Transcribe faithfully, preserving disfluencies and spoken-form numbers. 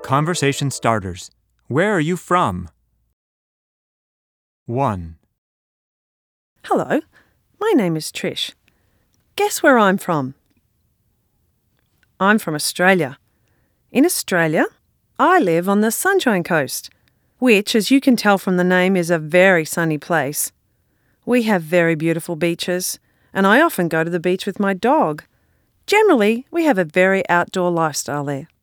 Conversation starters. Where are you from? one. Hello, my name is Trish. Guess where I'm from? I'm from Australia. In Australia, I live on the Sunshine Coast, which, as you can tell from the name, is a very sunny place. We have very beautiful beaches, and I often go to the beach with my dog. Generally, we have a very outdoor lifestyle there.